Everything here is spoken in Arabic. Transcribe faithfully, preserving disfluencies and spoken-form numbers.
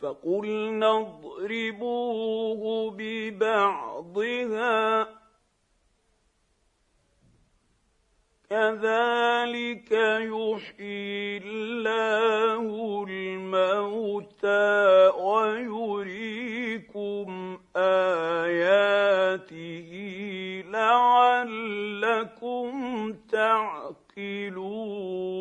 فقلنا اضربوه ببعضها كذلك يحيي الله الموتى ويريكم آياته لعلكم تعقلون.